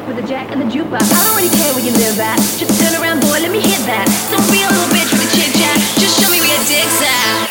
with the jack and the jukebox. I don't really care where you live at. Just turn around, boy, let me hit that. Don't be a little bitch with a chit chat. Just show me where your dick's at.